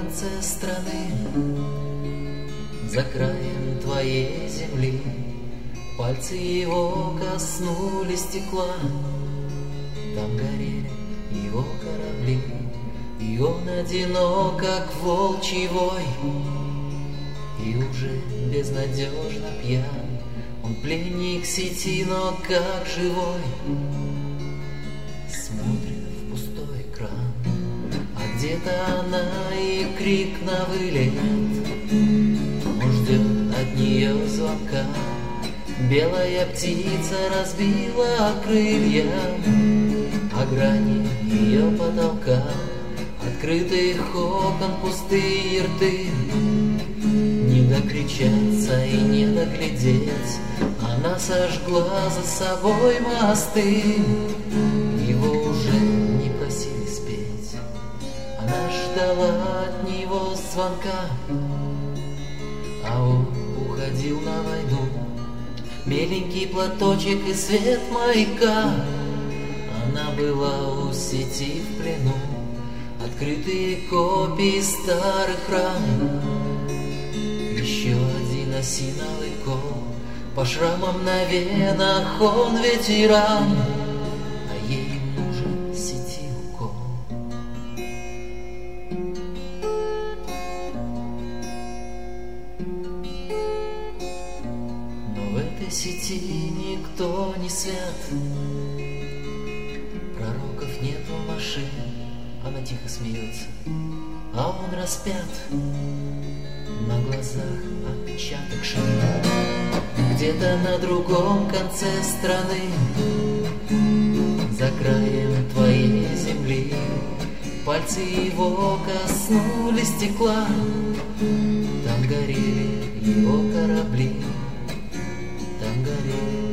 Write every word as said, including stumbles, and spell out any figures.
конце страны, за краем твоей земли, пальцы его коснулись стекла. Там горели его корабли, и он одинок, как волчий вой, и уже безнадежно пьян. Он пленник сети, но как живой, смотрит в пустой экран, а где-то она и крик на вылет. Он ждет от нее звонка. Белая птица разбила крылья о грани ее потолка. Открытых окон пустые рты, не докричаться и не доглядеть. Она сожгла за собой мосты, его уже не просили спеть. Она ждала от него звонка, а он уходил на войну. Меленький платочек и свет маяка, она была у сети в плену. Открытые копии старых ран, еще один осиновый кол. По шрамам на венах он ветеран, а ей нужен сети укол. Но в этой сети никто не свят, пророков нету машин. Она тихо смеется, а он распят. На глазах отпечаток шин. Где-то на другом конце страны, за краем твоей земли, пальцы его коснулись стекла. Там горели его корабли, там горели